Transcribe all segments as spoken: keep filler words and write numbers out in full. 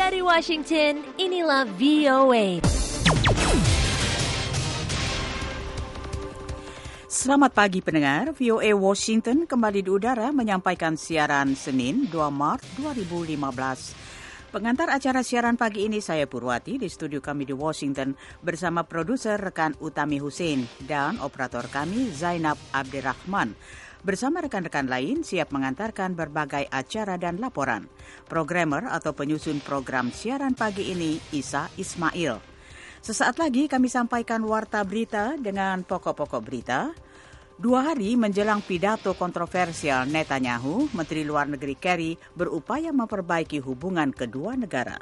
Dari Washington, inilah V O A. Selamat pagi pendengar, V O A Washington kembali di udara menyampaikan siaran Senin dua Maret dua ribu lima belas. Pengantar acara siaran pagi ini saya Purwati di studio kami di Washington bersama produser rekan Utami Hussein dan operator kami Zainab Abdirrahman. Bersama rekan-rekan lain siap mengantarkan berbagai acara dan laporan. Programmer atau penyusun program siaran pagi ini Isa Ismail. Sesaat lagi kami sampaikan warta berita dengan pokok-pokok berita. Dua hari menjelang pidato kontroversial Netanyahu, Menteri Luar Negeri Kerry berupaya memperbaiki hubungan kedua negara.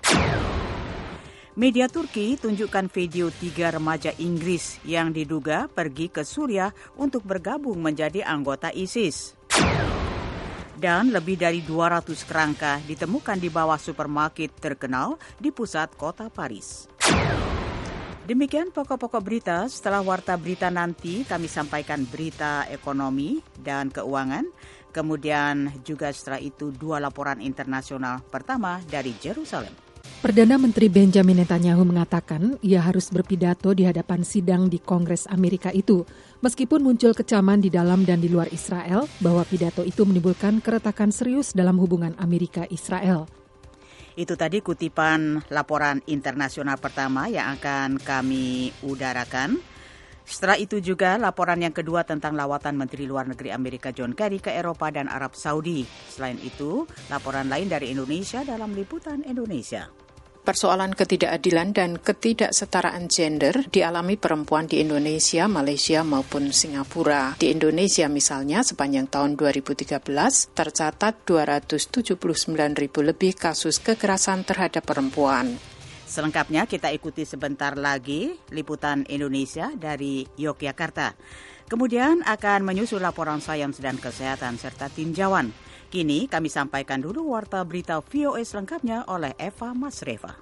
Media Turki tunjukkan video tiga remaja Inggris yang diduga pergi ke Suriah untuk bergabung menjadi anggota ISIS. Dan lebih dari dua ratus kerangka ditemukan di bawah supermarket terkenal di pusat kota Paris. Demikian pokok-pokok berita. Setelah warta berita nanti kami sampaikan berita ekonomi dan keuangan. Kemudian juga setelah itu dua laporan internasional. Pertama dari Jerusalem. Perdana Menteri Benjamin Netanyahu mengatakan ia harus berpidato di hadapan sidang di Kongres Amerika itu. Meskipun muncul kecaman di dalam dan di luar Israel bahwa pidato itu menimbulkan keretakan serius dalam hubungan Amerika-Israel. Itu tadi kutipan laporan internasional pertama yang akan kami udarakan. Setelah itu juga laporan yang kedua tentang lawatan Menteri Luar Negeri Amerika John Kerry ke Eropa dan Arab Saudi. Selain itu, laporan lain dari Indonesia dalam liputan Indonesia. Persoalan ketidakadilan dan ketidaksetaraan gender dialami perempuan di Indonesia, Malaysia maupun Singapura. Di Indonesia misalnya sepanjang tahun dua ribu tiga belas tercatat dua ratus tujuh puluh sembilan ribu lebih kasus kekerasan terhadap perempuan. Selengkapnya kita ikuti sebentar lagi liputan Indonesia dari Yogyakarta. Kemudian akan menyusul laporan sains dan kesehatan serta tinjauan. Kini kami sampaikan dulu warta berita V O A selengkapnya oleh Eva Masreva.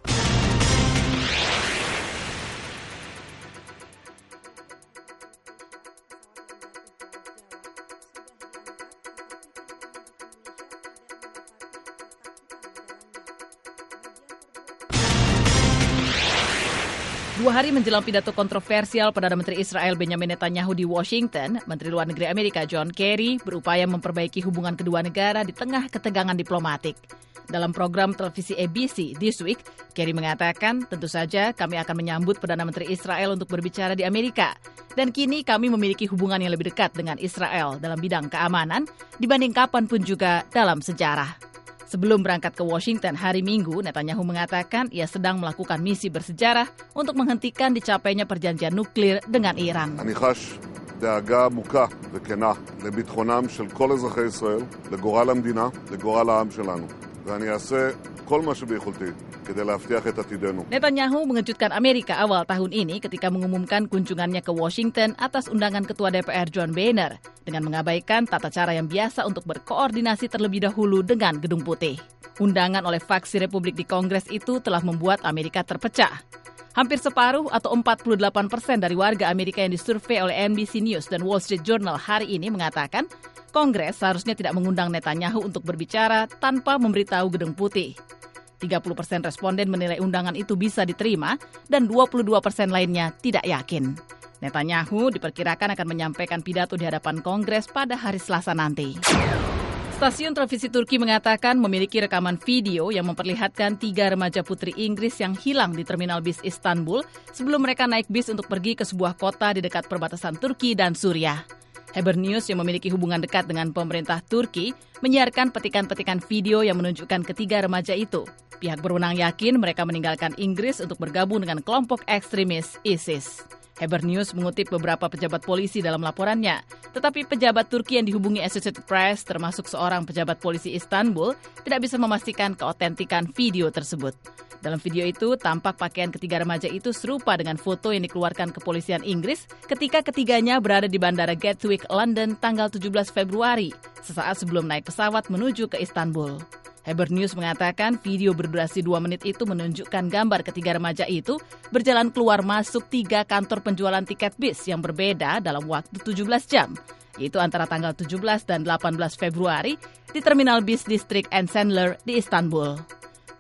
Dua hari menjelang pidato kontroversial Perdana Menteri Israel Benjamin Netanyahu di Washington, Menteri Luar Negeri Amerika John Kerry berupaya memperbaiki hubungan kedua negara di tengah ketegangan diplomatik. Dalam program televisi A B C This Week, Kerry mengatakan, tentu saja kami akan menyambut Perdana Menteri Israel untuk berbicara di Amerika. Dan kini kami memiliki hubungan yang lebih dekat dengan Israel dalam bidang keamanan dibanding kapanpun juga dalam sejarah. Sebelum berangkat ke Washington hari Minggu, Netanyahu mengatakan ia sedang melakukan misi bersejarah untuk menghentikan dicapainya perjanjian nuklir dengan Iran. אני חש דאגה עמוקה וכנה לביטחונם של כל אזרחי ישראל, לגורל המדינה, לגורל העם שלנו. ואני אעשה כל מה שביכולתי kede להבטיח את עתידנו. Netanyahu mengejutkan Amerika awal tahun ini ketika mengumumkan kunjungannya ke Washington atas undangan Ketua D P R John Boehner dengan mengabaikan tata cara yang biasa untuk berkoordinasi terlebih dahulu dengan Gedung Putih. Undangan oleh faksi Republik di Kongres itu telah membuat Amerika terpecah. Hampir separuh atau empat puluh delapan persen dari warga Amerika yang disurvei oleh N B C News dan Wall Street Journal hari ini mengatakan Kongres seharusnya tidak mengundang Netanyahu untuk berbicara tanpa memberitahu Gedung Putih. tiga puluh persen responden menilai undangan itu bisa diterima dan dua puluh dua persen lainnya tidak yakin. Netanyahu diperkirakan akan menyampaikan pidato di hadapan Kongres pada hari Selasa nanti. Stasiun televisi Turki mengatakan memiliki rekaman video yang memperlihatkan tiga remaja putri Inggris yang hilang di terminal bis Istanbul sebelum mereka naik bis untuk pergi ke sebuah kota di dekat perbatasan Turki dan Suriah. Haber News yang memiliki hubungan dekat dengan pemerintah Turki menyiarkan petikan-petikan video yang menunjukkan ketiga remaja itu. Pihak berwenang yakin mereka meninggalkan Inggris untuk bergabung dengan kelompok ekstremis ISIS. Haber News mengutip beberapa pejabat polisi dalam laporannya, tetapi pejabat Turki yang dihubungi Associated Press, termasuk seorang pejabat polisi Istanbul, tidak bisa memastikan keotentikan video tersebut. Dalam video itu, tampak pakaian ketiga remaja itu serupa dengan foto yang dikeluarkan kepolisian Inggris ketika ketiganya berada di Bandara Gatwick, London, tanggal tujuh belas Februari, sesaat sebelum naik pesawat menuju ke Istanbul. Haber News mengatakan video berdurasi dua menit itu menunjukkan gambar ketiga remaja itu berjalan keluar masuk tiga kantor penjualan tiket bis yang berbeda dalam waktu tujuh belas jam, yaitu antara tanggal tujuh belas dan delapan belas Februari di terminal bis distrik Esenler di Istanbul.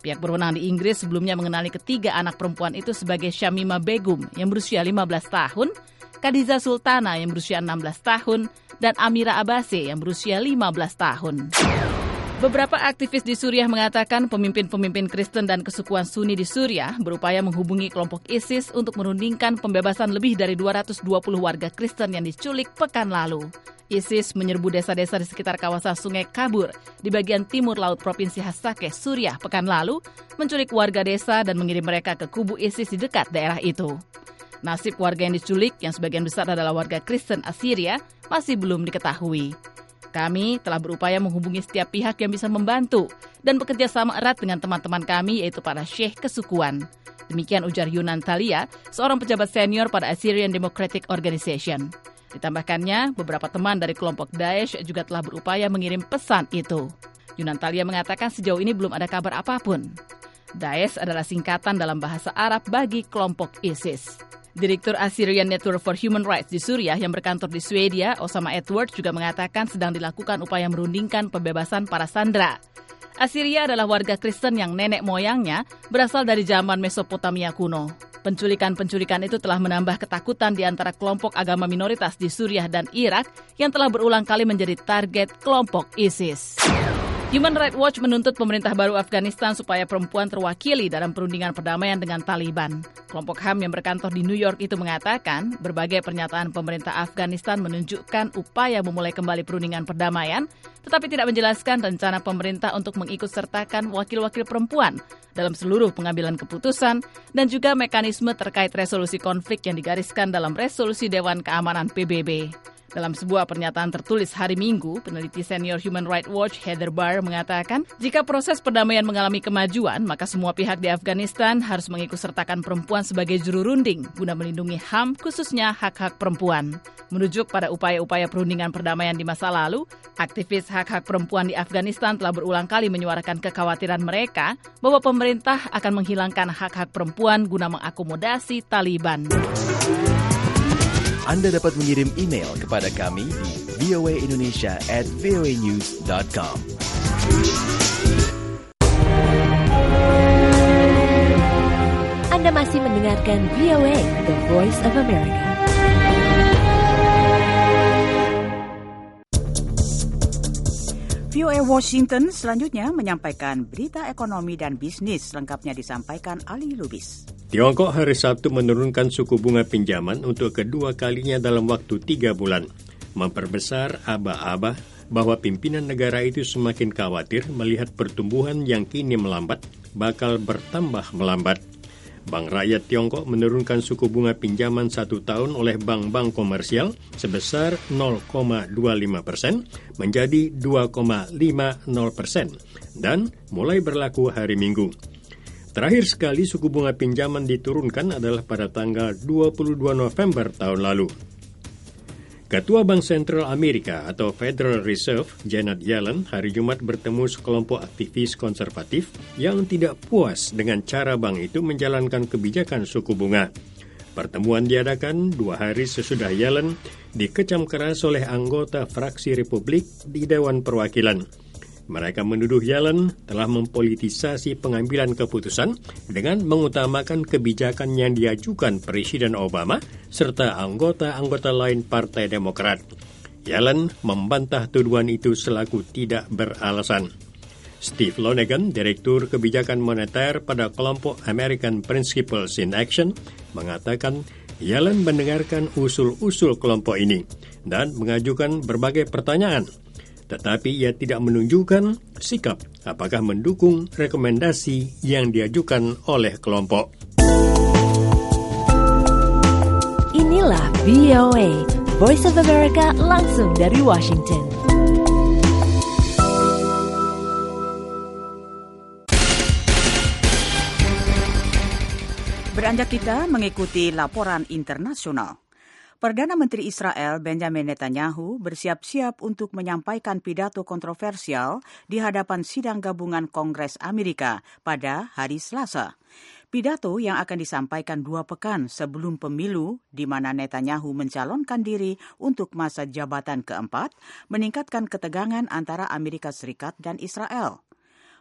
Pihak berwenang di Inggris sebelumnya mengenali ketiga anak perempuan itu sebagai Shamima Begum yang berusia lima belas tahun, Khadijah Sultana yang berusia enam belas tahun, dan Amira Abbasi yang berusia lima belas tahun. Beberapa aktivis di Suriah mengatakan pemimpin-pemimpin Kristen dan kesukuan Sunni di Suriah berupaya menghubungi kelompok ISIS untuk merundingkan pembebasan lebih dari dua ratus dua puluh warga Kristen yang diculik pekan lalu. ISIS menyerbu desa-desa di sekitar kawasan Sungai Kabur di bagian timur laut Provinsi Hasakeh, Suriah pekan lalu, menculik warga desa dan mengirim mereka ke kubu ISIS di dekat daerah itu. Nasib warga yang diculik, yang sebagian besar adalah warga Kristen Assyria, masih belum diketahui. Kami telah berupaya menghubungi setiap pihak yang bisa membantu dan bekerja sama erat dengan teman-teman kami, yaitu para syekh kesukuan. Demikian ujar Yunan Thalia, seorang pejabat senior pada Assyrian Democratic Organization. Ditambahkannya, beberapa teman dari kelompok Daesh juga telah berupaya mengirim pesan itu. Yunan Thalia mengatakan sejauh ini belum ada kabar apapun. Daesh adalah singkatan dalam bahasa Arab bagi kelompok ISIS. Direktur Assyrian Network for Human Rights di Suriah yang berkantor di Swedia, Osama Edwards, juga mengatakan sedang dilakukan upaya merundingkan pembebasan para sandera. Assyria adalah warga Kristen yang nenek moyangnya berasal dari zaman Mesopotamia kuno. Penculikan-penculikan itu telah menambah ketakutan di antara kelompok agama minoritas di Suriah dan Irak yang telah berulang kali menjadi target kelompok ISIS. Human Rights Watch menuntut pemerintah baru Afghanistan supaya perempuan terwakili dalam perundingan perdamaian dengan Taliban. Kelompok H A M yang berkantor di New York itu mengatakan berbagai pernyataan pemerintah Afghanistan menunjukkan upaya memulai kembali perundingan perdamaian, tetapi tidak menjelaskan rencana pemerintah untuk mengikutsertakan wakil-wakil perempuan dalam seluruh pengambilan keputusan dan juga mekanisme terkait resolusi konflik yang digariskan dalam resolusi Dewan Keamanan P B B. Dalam sebuah pernyataan tertulis hari Minggu, peneliti senior Human Rights Watch Heather Barr mengatakan, jika proses perdamaian mengalami kemajuan, maka semua pihak di Afghanistan harus mengikutsertakan perempuan sebagai juru runding guna melindungi H A M, khususnya hak-hak perempuan. Merujuk pada upaya-upaya perundingan perdamaian di masa lalu, aktivis hak-hak perempuan di Afghanistan telah berulang kali menyuarakan kekhawatiran mereka bahwa pemerintah akan menghilangkan hak-hak perempuan guna mengakomodasi Taliban. Anda dapat mengirim email kepada kami di v o a indonesia at v o a news dot com. Anda masih mendengarkan V O A, The Voice of America. V O A Washington selanjutnya menyampaikan berita ekonomi dan bisnis, lengkapnya disampaikan Ali Lubis. Tiongkok hari Sabtu menurunkan suku bunga pinjaman untuk kedua kalinya dalam waktu tiga bulan, memperbesar aba-aba bahwa pimpinan negara itu semakin khawatir melihat pertumbuhan yang kini melambat bakal bertambah melambat. Bank Rakyat Tiongkok menurunkan suku bunga pinjaman satu tahun oleh bank-bank komersial sebesar nol koma dua lima persen menjadi dua koma lima nol persen dan mulai berlaku hari Minggu. Terakhir sekali suku bunga pinjaman diturunkan adalah pada tanggal dua puluh dua November tahun lalu. Ketua Bank Sentral Amerika atau Federal Reserve, Janet Yellen, hari Jumat bertemu sekelompok aktivis konservatif yang tidak puas dengan cara bank itu menjalankan kebijakan suku bunga. Pertemuan diadakan dua hari sesudah Yellen dikecam keras oleh anggota fraksi Republik di Dewan Perwakilan. Mereka menuduh Yellen telah mempolitisasi pengambilan keputusan dengan mengutamakan kebijakan yang diajukan Presiden Obama serta anggota-anggota lain Partai Demokrat. Yellen membantah tuduhan itu selaku tidak beralasan. Steve Lonegan, Direktur Kebijakan Moneter pada kelompok American Principles in Action, mengatakan Yellen mendengarkan usul-usul kelompok ini dan mengajukan berbagai pertanyaan. Tetapi ia tidak menunjukkan sikap apakah mendukung rekomendasi yang diajukan oleh kelompok. Inilah V O A, Voice of America langsung dari Washington. Beranjak kita mengikuti laporan internasional. Perdana Menteri Israel Benjamin Netanyahu bersiap-siap untuk menyampaikan pidato kontroversial di hadapan sidang gabungan Kongres Amerika pada hari Selasa. Pidato yang akan disampaikan dua pekan sebelum pemilu di mana Netanyahu mencalonkan diri untuk masa jabatan keempat, meningkatkan ketegangan antara Amerika Serikat dan Israel.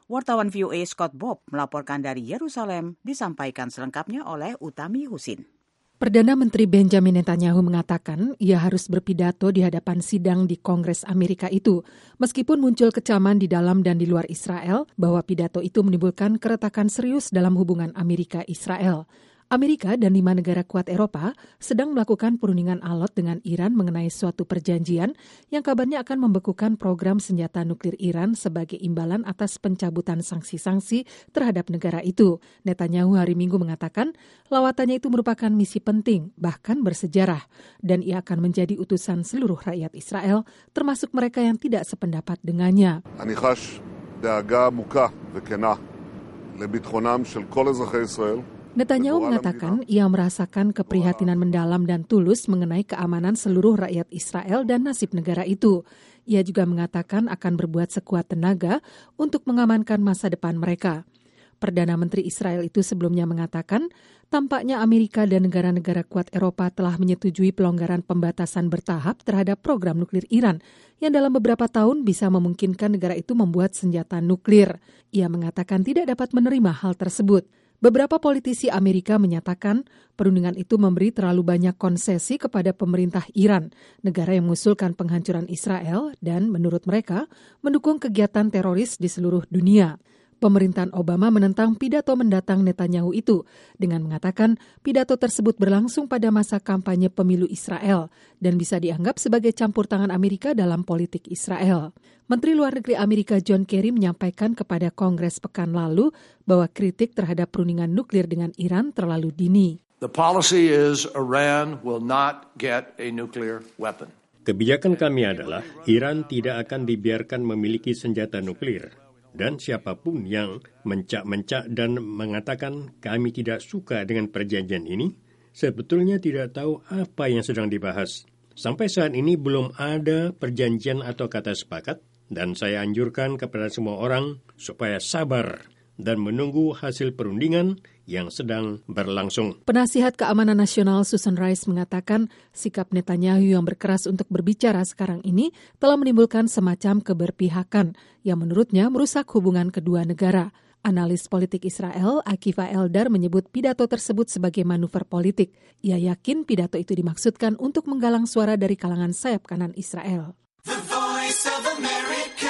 Wartawan V O A Scott Bob melaporkan dari Yerusalem, disampaikan selengkapnya oleh Utami Husin. Perdana Menteri Benjamin Netanyahu mengatakan ia harus berpidato di hadapan sidang di Kongres Amerika itu, meskipun muncul kecaman di dalam dan di luar Israel bahwa pidato itu menimbulkan keretakan serius dalam hubungan Amerika-Israel. Amerika dan lima negara kuat Eropa sedang melakukan perundingan alot dengan Iran mengenai suatu perjanjian yang kabarnya akan membekukan program senjata nuklir Iran sebagai imbalan atas pencabutan sanksi-sanksi terhadap negara itu. Netanyahu hari Minggu mengatakan lawatannya itu merupakan misi penting, bahkan bersejarah, dan ia akan menjadi utusan seluruh rakyat Israel, termasuk mereka yang tidak sependapat dengannya. אני חש דאגה עמוקה וכנה לביטחונם של כל אזרחי ישראל. Netanyahu mengatakan ia merasakan keprihatinan mendalam dan tulus mengenai keamanan seluruh rakyat Israel dan nasib negara itu. Ia juga mengatakan akan berbuat sekuat tenaga untuk mengamankan masa depan mereka. Perdana Menteri Israel itu sebelumnya mengatakan, tampaknya Amerika dan negara-negara kuat Eropa telah menyetujui pelonggaran pembatasan bertahap terhadap program nuklir Iran, yang dalam beberapa tahun bisa memungkinkan negara itu membuat senjata nuklir. Ia mengatakan tidak dapat menerima hal tersebut. Beberapa politisi Amerika menyatakan perundingan itu memberi terlalu banyak konsesi kepada pemerintah Iran, negara yang mengusulkan penghancuran Israel dan, menurut mereka, mendukung kegiatan teroris di seluruh dunia. Pemerintahan Obama menentang pidato mendatang Netanyahu itu dengan mengatakan pidato tersebut berlangsung pada masa kampanye pemilu Israel dan bisa dianggap sebagai campur tangan Amerika dalam politik Israel. Menteri Luar Negeri Amerika John Kerry menyampaikan kepada Kongres pekan lalu bahwa kritik terhadap perundingan nuklir dengan Iran terlalu dini. The policy is Iran will not get a nuclear weapon. Kebijakan kami adalah Iran tidak akan dibiarkan memiliki senjata nuklir. Dan siapapun yang mencak-mencak dan mengatakan kami tidak suka dengan perjanjian ini, sebetulnya tidak tahu apa yang sedang dibahas. Sampai saat ini belum ada perjanjian atau kata sepakat, dan saya anjurkan kepada semua orang supaya sabar dan menunggu hasil perundingan yang sedang berlangsung. Penasihat Keamanan Nasional Susan Rice mengatakan sikap Netanyahu yang berkeras untuk berbicara sekarang ini telah menimbulkan semacam keberpihakan yang menurutnya merusak hubungan kedua negara. Analis politik Israel, Akiva Eldar, menyebut pidato tersebut sebagai manuver politik. Ia yakin pidato itu dimaksudkan untuk menggalang suara dari kalangan sayap kanan Israel. The Voice of America,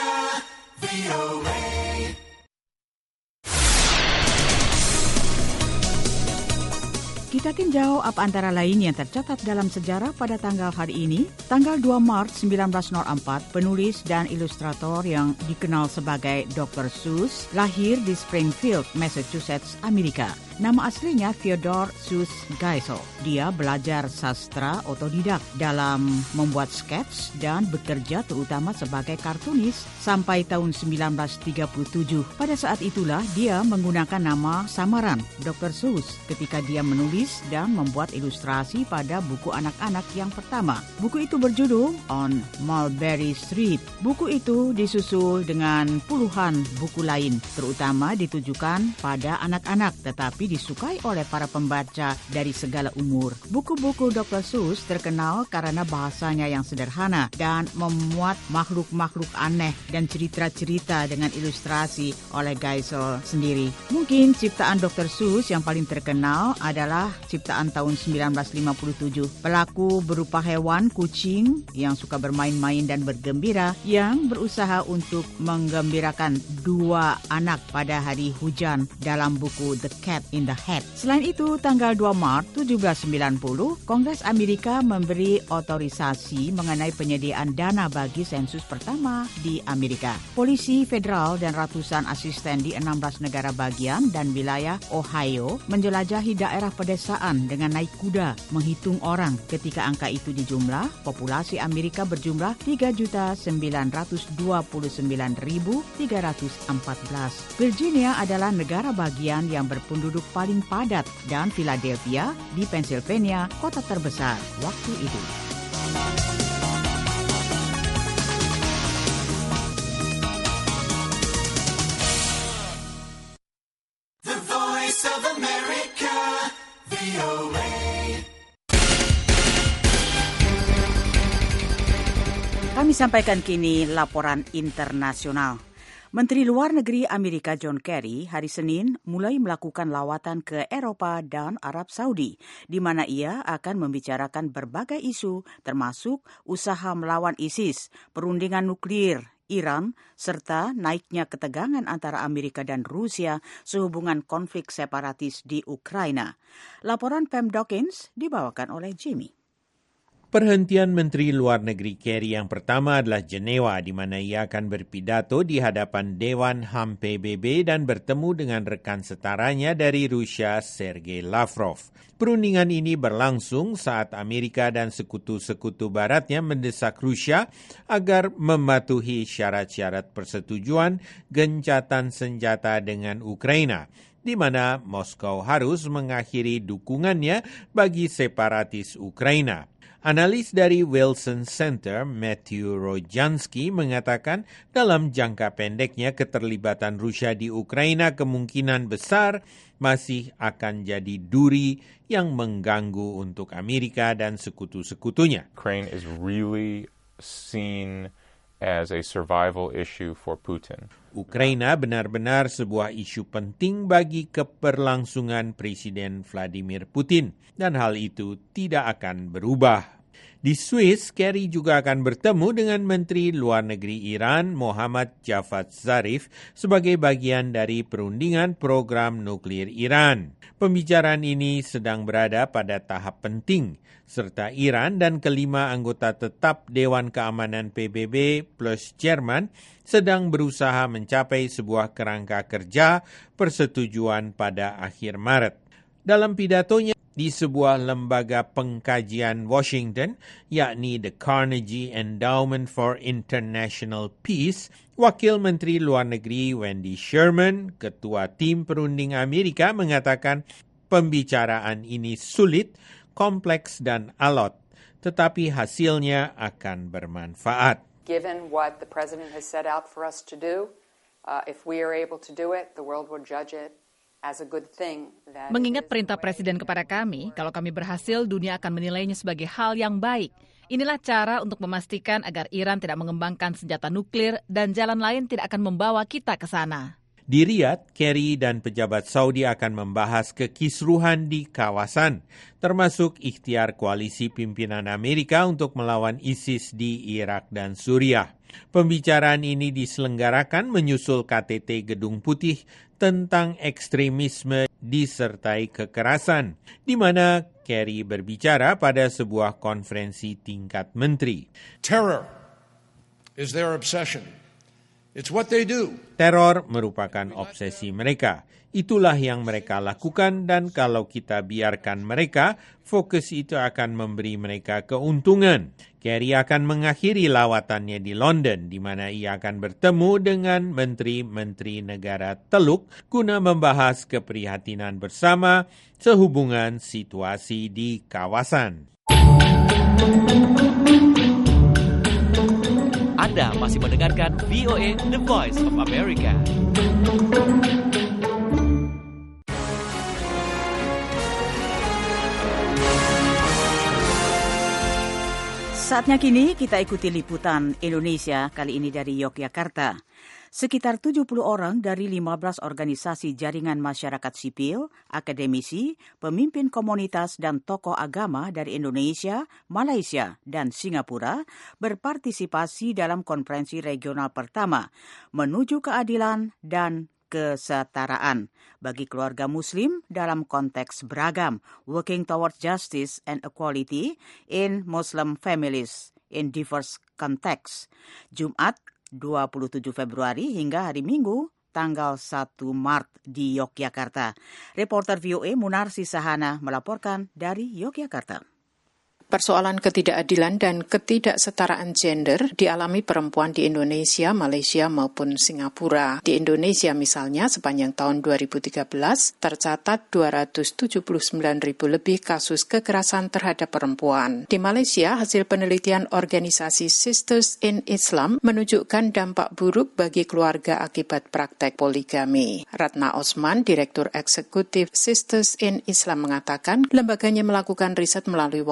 V O A. Kita tinjau apa antara lain yang tercatat dalam sejarah pada tanggal hari ini. Tanggal dua Maret seribu sembilan ratus empat, penulis dan ilustrator yang dikenal sebagai doktor Seuss lahir di Springfield, Massachusetts, Amerika. Nama aslinya Theodore Seuss Geisel. Dia belajar sastra otodidak dalam membuat skets dan bekerja terutama sebagai kartunis sampai tahun seribu sembilan ratus tiga puluh tujuh. Pada saat itulah dia menggunakan nama samaran doktor Seuss ketika dia menulis dan membuat ilustrasi pada buku anak-anak yang pertama. Buku itu berjudul On Mulberry Street. Buku itu disusul dengan puluhan buku lain, terutama ditujukan pada anak-anak, tetapi disukai oleh para pembaca dari segala umur. Buku-buku doktor Seuss terkenal karena bahasanya yang sederhana dan memuat makhluk-makhluk aneh dan cerita-cerita dengan ilustrasi oleh Geisel sendiri. Mungkin ciptaan doktor Seuss yang paling terkenal adalah ciptaan tahun seribu sembilan ratus lima puluh tujuh. Pelaku berupa hewan kucing yang suka bermain-main dan bergembira yang berusaha untuk menggembirakan dua anak pada hari hujan dalam buku The Cat in the Hat. Selain itu, tanggal dua Maret seribu tujuh ratus sembilan puluh, Kongres Amerika memberi otorisasi mengenai penyediaan dana bagi sensus pertama di Amerika. Polisi federal dan ratusan asisten di enam belas negara bagian dan wilayah Ohio menjelajahi daerah pedesaan dengan naik kuda menghitung orang. Ketika angka itu dijumlah, populasi Amerika berjumlah tiga juta sembilan ratus dua puluh sembilan ribu tiga ratus empat belas. Virginia adalah negara bagian yang berpenduduk paling padat dan Philadelphia di Pennsylvania kota terbesar waktu itu. The Voice of America, V O A. Kami sampaikan kini laporan internasional. Menteri Luar Negeri Amerika John Kerry hari Senin mulai melakukan lawatan ke Eropa dan Arab Saudi, di mana ia akan membicarakan berbagai isu termasuk usaha melawan ISIS, perundingan nuklir Iran, serta naiknya ketegangan antara Amerika dan Rusia sehubungan konflik separatis di Ukraina. Laporan Pam Dawkins dibawakan oleh Jimmy. Perhentian Menteri Luar Negeri Kerry yang pertama adalah Jenewa, di mana ia akan berpidato di hadapan Dewan H A M P B B dan bertemu dengan rekan setaranya dari Rusia, Sergei Lavrov. Perundingan ini berlangsung saat Amerika dan sekutu-sekutu baratnya mendesak Rusia agar mematuhi syarat-syarat persetujuan gencatan senjata dengan Ukraina, di mana Moskow harus mengakhiri dukungannya bagi separatis Ukraina. Analis dari Wilson Center, Matthew Rojansky, mengatakan dalam jangka pendeknya keterlibatan Rusia di Ukraina kemungkinan besar masih akan jadi duri yang mengganggu untuk Amerika dan sekutu-sekutunya. Ukraine is really seen as a survival issue for Putin. Ukraina benar-benar sebuah isu penting bagi keberlangsungan Presiden Vladimir Putin, dan hal itu tidak akan berubah. Di Swiss, Kerry juga akan bertemu dengan Menteri Luar Negeri Iran, Mohammad Javad Zarif, sebagai bagian dari perundingan program nuklir Iran. Pembicaraan ini sedang berada pada tahap penting, serta Iran dan kelima anggota tetap Dewan Keamanan P B B plus Jerman sedang berusaha mencapai sebuah kerangka kerja persetujuan pada akhir Maret. Dalam pidatonya di sebuah lembaga pengkajian Washington, yakni The Carnegie Endowment for International Peace, Wakil Menteri Luar Negeri Wendy Sherman, ketua tim perunding Amerika, mengatakan pembicaraan ini sulit, kompleks dan alot, tetapi hasilnya akan bermanfaat. Given what the President has set out for us to do, uh, if we are able to do it, the world will judge it. Mengingat perintah Presiden kepada kami, kalau kami berhasil, dunia akan menilainya sebagai hal yang baik. Inilah cara untuk memastikan agar Iran tidak mengembangkan senjata nuklir dan jalan lain tidak akan membawa kita ke sana. Di Riyadh, Kerry dan pejabat Saudi akan membahas kekisruhan di kawasan, termasuk ikhtiar koalisi pimpinan Amerika untuk melawan ISIS di Irak dan Suriah. Pembicaraan ini diselenggarakan menyusul K T T Gedung Putih tentang ekstremisme disertai kekerasan, di mana Kerry berbicara pada sebuah konferensi tingkat menteri. Terror is their obsession. It's what they do. Teror merupakan obsesi mereka. Itulah yang mereka lakukan, dan kalau kita biarkan mereka, fokus itu akan memberi mereka keuntungan. Kerry akan mengakhiri lawatannya di London, di mana ia akan bertemu dengan menteri-menteri negara Teluk guna membahas keprihatinan bersama sehubungan situasi di kawasan. Anda masih mendengarkan V O A The Voice of America. Saatnya kini kita ikuti liputan Indonesia, kali ini dari Yogyakarta. Sekitar tujuh puluh orang dari lima belas organisasi jaringan masyarakat sipil, akademisi, pemimpin komunitas dan tokoh agama dari Indonesia, Malaysia, dan Singapura berpartisipasi dalam konferensi regional pertama menuju keadilan dan kesetaraan bagi keluarga Muslim dalam konteks beragam, Working Towards Justice and Equality in Muslim Families in Diverse Contexts, Jumat dua puluh tujuh Februari hingga hari Minggu tanggal satu Maret di Yogyakarta. Reporter V O A Munarsi Sahana melaporkan dari Yogyakarta. Persoalan ketidakadilan dan ketidaksetaraan gender dialami perempuan di Indonesia, Malaysia maupun Singapura. Di Indonesia misalnya sepanjang tahun dua ribu tiga belas tercatat dua ratus tujuh puluh sembilan ribu lebih kasus kekerasan terhadap perempuan. Di Malaysia, hasil penelitian organisasi Sisters in Islam menunjukkan dampak buruk bagi keluarga akibat praktek poligami. Ratna Osman, Direktur Eksekutif Sisters in Islam mengatakan lembaganya melakukan riset melalui wawancara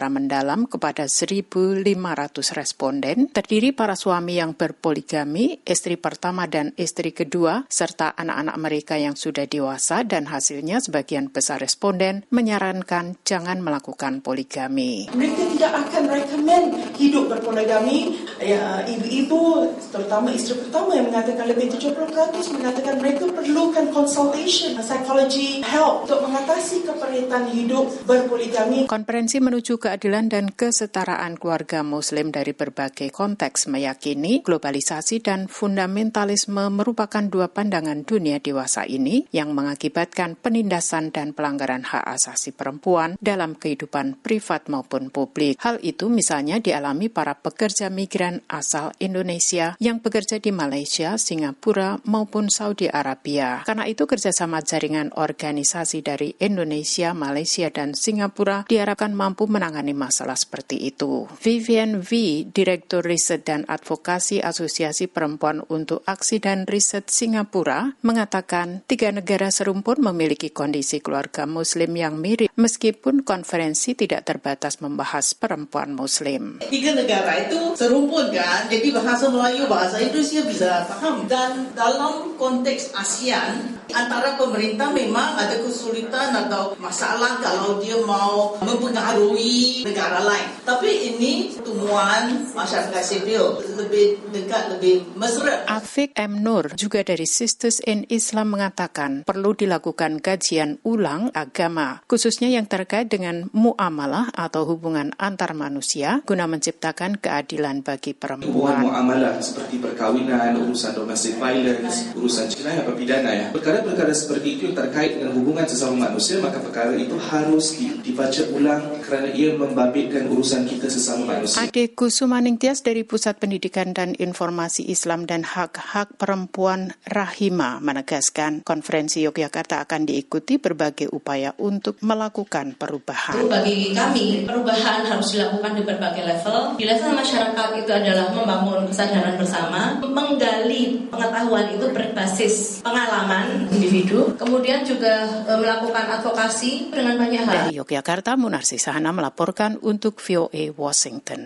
secara mendalam kepada seribu lima ratus responden, terdiri para suami yang berpoligami, istri pertama dan istri kedua, serta anak-anak mereka yang sudah dewasa, dan hasilnya sebagian besar responden menyarankan jangan melakukan poligami. Mereka tidak akan rekomen hidup berpoligami. Ya, ibu-ibu, terutama istri pertama yang mengatakan lebih tujuh puluh peratus mengatakan mereka perlukan consultation, psychology help untuk mengatasi keperitan hidup berpoligami. Konferensi menuju keadilan dan kesetaraan keluarga Muslim dari berbagai konteks meyakini globalisasi dan fundamentalisme merupakan dua pandangan dunia dewasa ini yang mengakibatkan penindasan dan pelanggaran hak asasi perempuan dalam kehidupan privat maupun publik. Hal itu misalnya dialami para pekerja migran asal Indonesia yang bekerja di Malaysia, Singapura maupun Saudi Arabia. Karena itu kerjasama jaringan organisasi dari Indonesia, Malaysia, dan Singapura diharapkan mampu menangani masalah seperti itu. Vivian V, Direktur Riset dan Advokasi Asosiasi Perempuan untuk Aksi dan Riset Singapura, mengatakan tiga negara serumpun memiliki kondisi keluarga Muslim yang mirip meskipun konferensi tidak terbatas membahas perempuan Muslim. Tiga negara itu serumpun kan, jadi bahasa Melayu, bahasa Indonesia bisa paham. Dan dalam konteks ASEAN, antara pemerintah memang ada kesulitan atau masalah kalau dia mau mempengaruhi negara lain. Tapi ini pertemuan masyarakat sipil lebih dekat, lebih mesra. Afiq M. Nur, juga dari Sisters in Islam, mengatakan perlu dilakukan kajian ulang agama, khususnya yang terkait dengan muamalah atau hubungan antar manusia, guna menciptakan keadilan bagi perempuan. Hubungan muamalah seperti perkawinan, urusan domestic violence, urusan jenayah atau pidana ya. Perkara-perkara seperti itu yang terkait dengan hubungan sesama manusia, maka perkara itu harus dibaca ulang kerana ia membabitkan urusan kita sesama manusia. Ade Kusumaning Tias dari Pusat Pendidikan dan Informasi Islam dan Hak-Hak Perempuan Rahima menegaskan konferensi Yogyakarta akan diikuti berbagai upaya untuk melakukan perubahan. Bagi kami, perubahan harus dilakukan di berbagai level. Di level masyarakat itu adalah membangun kesadaran bersama, menggali pengetahuan itu berbasis pengalaman individu, kemudian juga e, melakukan advokasi dengan banyak hal. Dari Yogyakarta, Munarsi Sahana melaporkan untuk V O A Washington.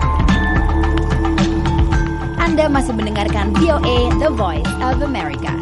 Anda masih mendengarkan V O A The Voice of America.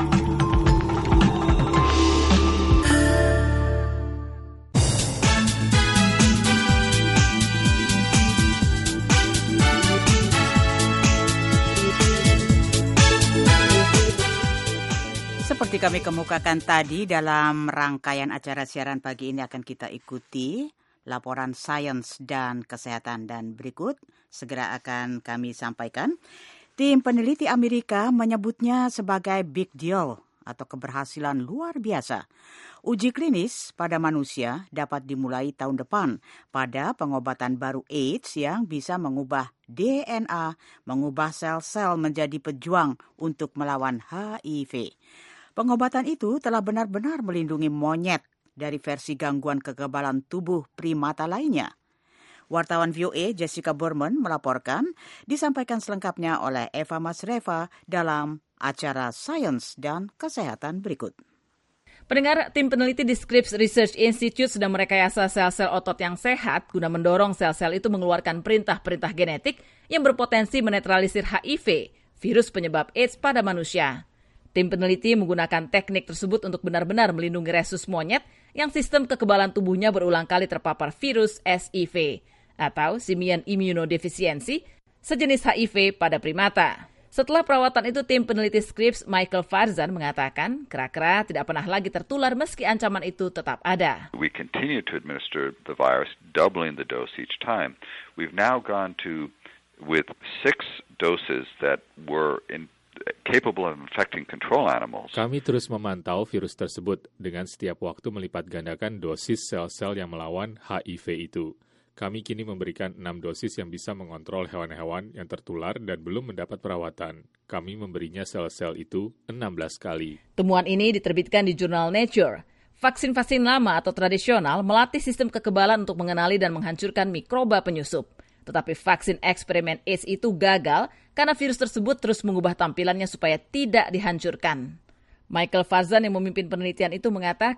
Seperti kami kemukakan tadi, dalam rangkaian acara siaran pagi ini akan kita ikuti laporan sains dan kesehatan, dan berikut segera akan kami sampaikan. Tim peneliti Amerika menyebutnya sebagai big deal atau keberhasilan luar biasa. Uji klinis pada manusia dapat dimulai tahun depan pada pengobatan baru AIDS yang bisa mengubah D N A, mengubah sel-sel menjadi pejuang untuk melawan H I V. Pengobatan itu telah benar-benar melindungi monyet dari versi gangguan kekebalan tubuh primata lainnya. Wartawan V O A Jessica Berman melaporkan, disampaikan selengkapnya oleh Eva Masreva dalam acara Sains dan Kesehatan berikut. Pendengar, tim peneliti di Scripps Research Institute sedang merekayasa sel-sel otot yang sehat guna mendorong sel-sel itu mengeluarkan perintah-perintah genetik yang berpotensi menetralisir H I V, virus penyebab AIDS pada manusia. Tim peneliti menggunakan teknik tersebut untuk benar-benar melindungi resus monyet yang sistem kekebalan tubuhnya berulang kali terpapar virus S I V atau simian immunodefisiency, sejenis H I V pada primata. Setelah perawatan itu, tim peneliti Scripps Michael Farzan mengatakan kera-kera tidak pernah lagi tertular meski ancaman itu tetap ada. We continue to administer the virus, doubling the dose each time. We've now gone to with six doses that were in capable of infecting control animals. Kami terus memantau virus tersebut dengan setiap waktu melipat gandakan dosis sel-sel yang melawan H I V itu. Kami kini memberikan enam dosis yang bisa mengontrol hewan-hewan yang tertular dan belum mendapat perawatan. Kami memberinya sel-sel itu enam belas kali. Temuan ini diterbitkan di jurnal Nature. Vaksin-vaksin lama atau tradisional melatih sistem kekebalan untuk mengenali dan menghancurkan mikroba penyusup. Tetapi vaksin eksperimen AIDS itu gagal karena virus tersebut terus mengubah tampilannya supaya tidak dihancurkan. Michael Farzan yang memimpin penelitian itu mengatakan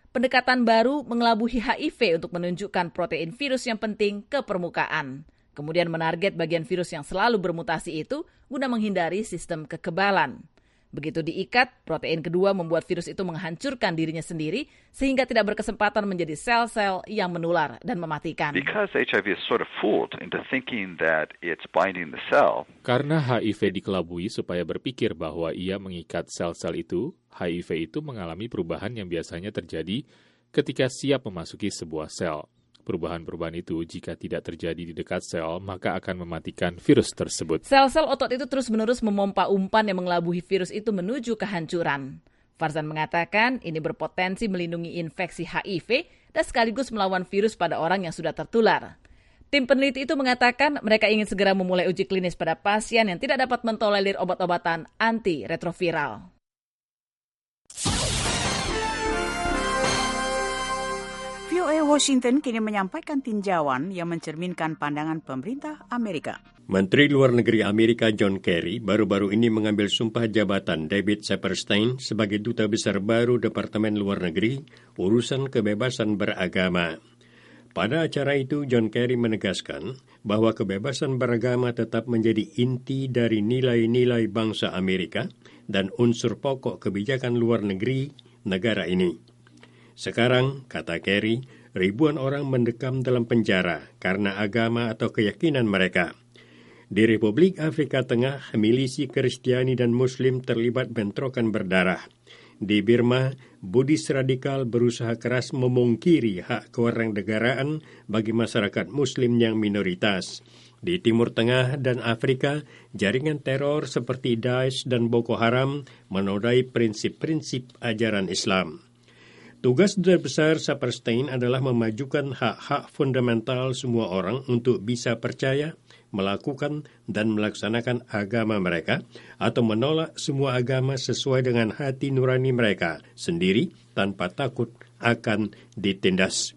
pendekatan baru mengelabuhi H I V untuk menunjukkan protein virus yang penting ke permukaan. Kemudian menarget bagian virus yang selalu bermutasi itu guna menghindari sistem kekebalan. Begitu diikat, protein kedua membuat virus itu menghancurkan dirinya sendiri sehingga tidak berkesempatan menjadi sel-sel yang menular dan mematikan. Because H I V is sort of fooled into thinking that it's binding the cell. Karena H I V dikelabui supaya berpikir bahwa ia mengikat sel-sel itu, H I V itu mengalami perubahan yang biasanya terjadi ketika siap memasuki sebuah sel. Perubahan-perubahan itu jika tidak terjadi di dekat sel, maka akan mematikan virus tersebut. Sel-sel otot itu terus-menerus memompa umpan yang mengelabuhi virus itu menuju kehancuran. Farzan mengatakan ini berpotensi melindungi infeksi H I V dan sekaligus melawan virus pada orang yang sudah tertular. Tim peneliti itu mengatakan mereka ingin segera memulai uji klinis pada pasien yang tidak dapat mentolerir obat-obatan antiretroviral. V O A Washington kini menyampaikan tinjauan yang mencerminkan pandangan pemerintah Amerika. Menteri Luar Negeri Amerika John Kerry baru-baru ini mengambil sumpah jabatan David Saperstein sebagai Duta Besar baru Departemen Luar Negeri Urusan Kebebasan Beragama. Pada acara itu, John Kerry menegaskan bahwa kebebasan beragama tetap menjadi inti dari nilai-nilai bangsa Amerika dan unsur pokok kebijakan luar negeri negara ini. Sekarang, kata Kerry, ribuan orang mendekam dalam penjara karena agama atau keyakinan mereka. Di Republik Afrika Tengah, milisi Kristiani dan Muslim terlibat bentrokan berdarah. Di Burma, Buddhis radikal berusaha keras memungkiri hak kewarganegaraan bagi masyarakat Muslim yang minoritas. Di Timur Tengah dan Afrika, jaringan teror seperti Daesh dan Boko Haram menodai prinsip-prinsip ajaran Islam. Tugas Duta Besar Saperstein adalah memajukan hak-hak fundamental semua orang untuk bisa percaya, melakukan, dan melaksanakan agama mereka, atau menolak semua agama sesuai dengan hati nurani mereka sendiri tanpa takut akan ditindas.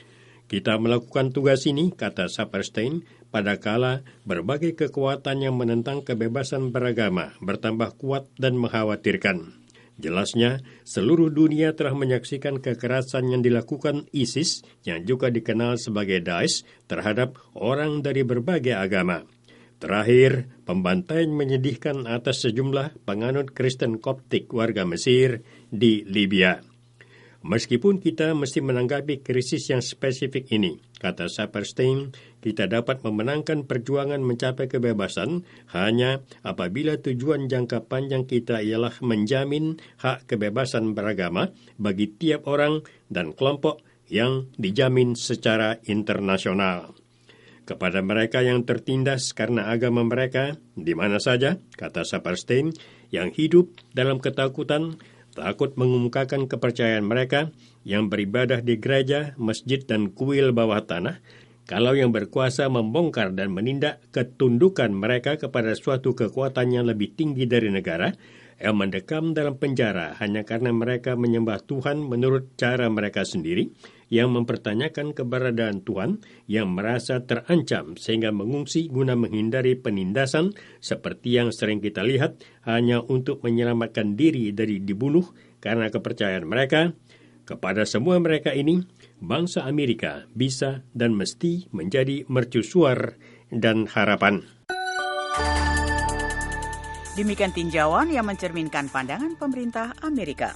Kita melakukan tugas ini, kata Saperstein, pada kala berbagai kekuatan yang menentang kebebasan beragama bertambah kuat dan mengkhawatirkan. Jelasnya, seluruh dunia telah menyaksikan kekerasan yang dilakukan ISIS, yang juga dikenal sebagai Daesh, terhadap orang dari berbagai agama. Terakhir, pembantaian menyedihkan atas sejumlah penganut Kristen Koptik warga Mesir di Libya. Meskipun kita mesti menanggapi krisis yang spesifik ini, kata Saperstein, kita dapat memenangkan perjuangan mencapai kebebasan hanya apabila tujuan jangka panjang kita ialah menjamin hak kebebasan beragama bagi tiap orang dan kelompok yang dijamin secara internasional. Kepada mereka yang tertindas karena agama mereka, di mana saja, kata Saperstein, yang hidup dalam ketakutan, takut mengemukakan kepercayaan mereka, yang beribadah di gereja, masjid, dan kuil bawah tanah, kalau yang berkuasa membongkar dan menindak ketundukan mereka kepada suatu kekuatan yang lebih tinggi dari negara, yang mendekam dalam penjara hanya karena mereka menyembah Tuhan menurut cara mereka sendiri, yang mempertanyakan keberadaan Tuhan, yang merasa terancam sehingga mengungsi guna menghindari penindasan seperti yang sering kita lihat hanya untuk menyelamatkan diri dari dibunuh karena kepercayaan mereka. Kepada semua mereka ini, bangsa Amerika bisa dan mesti menjadi mercusuar dan harapan. Demikian tinjauan yang mencerminkan pandangan pemerintah Amerika.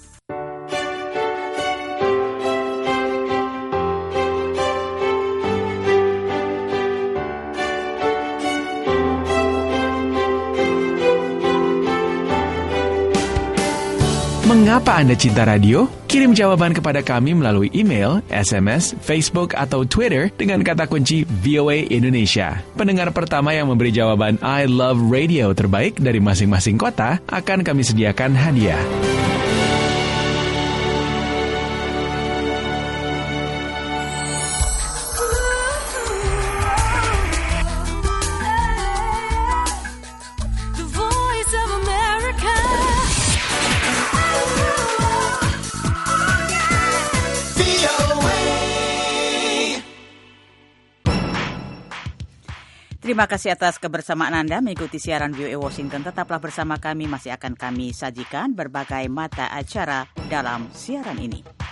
Mengapa Anda cinta radio? Kirim jawaban kepada kami melalui email, S M S, Facebook, atau Twitter dengan kata kunci V O A Indonesia. Pendengar pertama yang memberi jawaban I love radio terbaik dari masing-masing kota akan kami sediakan hadiah. Terima kasih atas kebersamaan Anda mengikuti siaran V O A Washington. Tetaplah bersama kami, masih akan kami sajikan berbagai mata acara dalam siaran ini.